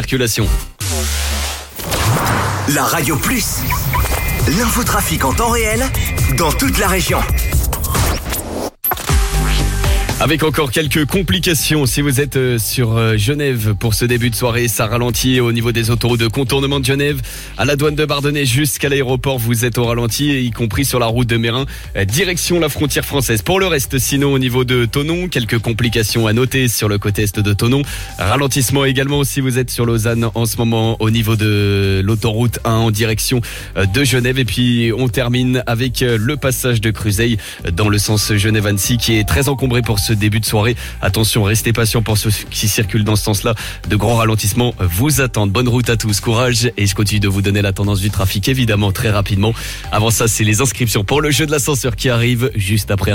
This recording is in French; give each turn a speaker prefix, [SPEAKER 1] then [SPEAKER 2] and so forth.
[SPEAKER 1] Circulation.
[SPEAKER 2] La Radio Plus. L'infotrafic en temps réel dans toute la région.
[SPEAKER 1] Avec encore quelques complications, si vous êtes sur Genève pour ce début de soirée, ça ralentit au niveau des autoroutes de contournement de Genève. À la douane de Bardonnay jusqu'à l'aéroport, vous êtes au ralenti, y compris sur la route de Mérin, direction la frontière française. Pour le reste, sinon au niveau de Thonon, quelques complications à noter sur le côté est de Thonon. Ralentissement également si vous êtes sur Lausanne en ce moment au niveau de l'autoroute 1 en direction de Genève. Et puis on termine avec le passage de Cruzeil dans le sens Genève-Annecy qui est très encombré pour ce début de soirée. Attention, restez patients pour ceux qui circulent dans ce sens-là. De grands ralentissements vous attendent. Bonne route à tous, courage. Et je continue de vous donner la tendance du trafic, évidemment, très rapidement. Avant ça, c'est les inscriptions pour le jeu de l'ascenseur qui arrive juste après.